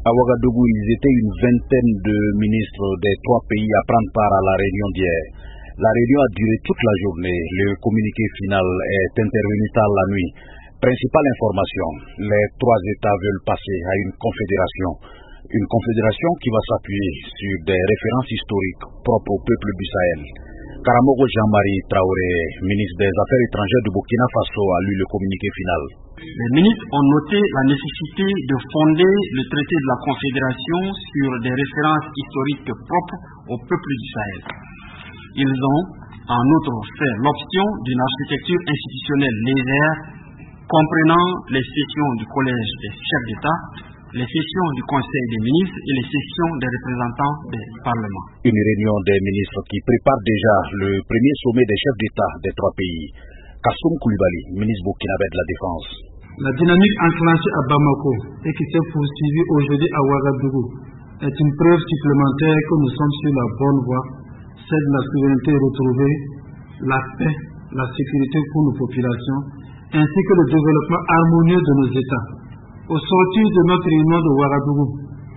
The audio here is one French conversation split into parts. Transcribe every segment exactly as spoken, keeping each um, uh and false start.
À Ouagadougou, ils étaient une vingtaine de ministres des trois pays à prendre part à la réunion d'hier. La réunion a duré toute la journée. Le communiqué final est intervenu tard la nuit. Principale information, les trois États veulent passer à une confédération. Une confédération qui va s'appuyer sur des références historiques propres au peuple du Sahel. Karamogo Jean-Marie Traoré, ministre des Affaires étrangères du Burkina Faso, a lu le communiqué final. Les ministres ont noté la nécessité de fonder le traité de la Confédération sur des références historiques propres au peuple du Sahel. Ils ont, en outre, fait l'option d'une architecture institutionnelle légère, comprenant les sessions du Collège des chefs d'État, les sessions du Conseil des ministres et les sessions des représentants des parlements. Une réunion des ministres qui prépare déjà le premier sommet des chefs d'État des trois pays. Kassoum Koulibaly, ministre burkinabé de la Défense. La dynamique enclenchée à Bamako et qui s'est poursuivie aujourd'hui à Ouagadougou est une preuve supplémentaire que nous sommes sur la bonne voie, celle de la souveraineté retrouvée, la paix, la sécurité pour nos populations, ainsi que le développement harmonieux de nos États. Au sortir de notre réunion de Ouagadougou,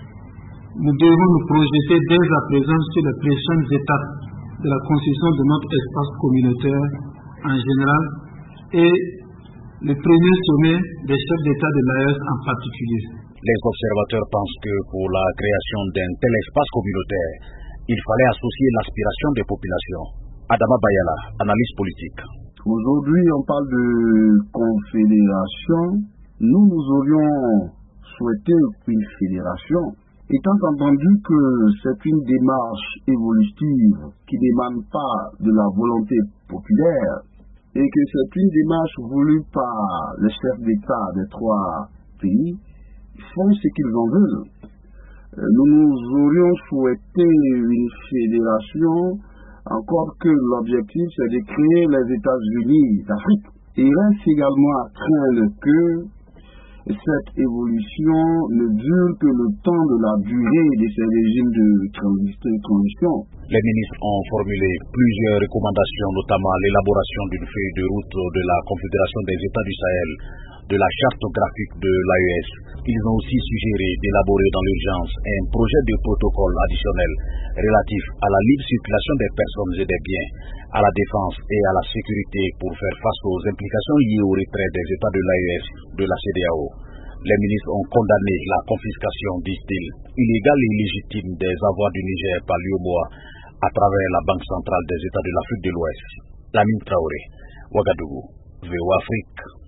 nous devons nous projeter dès à présent sur les prochaines étapes de la construction de notre espace communautaire en général et le premier sommet des chefs d'État de l'A E S en particulier. Les observateurs pensent que pour la création d'un tel espace communautaire, il fallait associer l'aspiration des populations. Adama Bayala, analyse politique. Aujourd'hui, on parle de confédération. Nous, nous aurions souhaité une fédération, étant entendu que c'est une démarche évolutive qui n'émane pas de la volonté populaire et que c'est une démarche voulue par les chefs d'État des trois pays. Ils font ce qu'ils en veulent. Nous nous aurions souhaité une fédération, encore que l'objectif c'est de créer les États-Unis d'Afrique. Il reste également à craindre que cette évolution ne dure que le temps de la durée de ces régimes de transition. Les ministres ont formulé plusieurs recommandations, notamment l'élaboration d'une feuille de route de la Confédération des États du Sahel, de la charte graphique de l'A E S. Ils ont aussi suggéré d'élaborer dans l'urgence un projet de protocole additionnel relatif à la libre circulation des personnes et des biens, à la défense et à la sécurité pour faire face aux implications liées au retrait des États de l'A E S de la C E D E A O. Les ministres ont condamné la confiscation, disent-ils, illégale et illégitime des avoirs du Niger par l'U E M O A à travers la Banque centrale des États de l'Afrique de l'Ouest. Lamine Traoré, Ouagadougou, V O Afrique.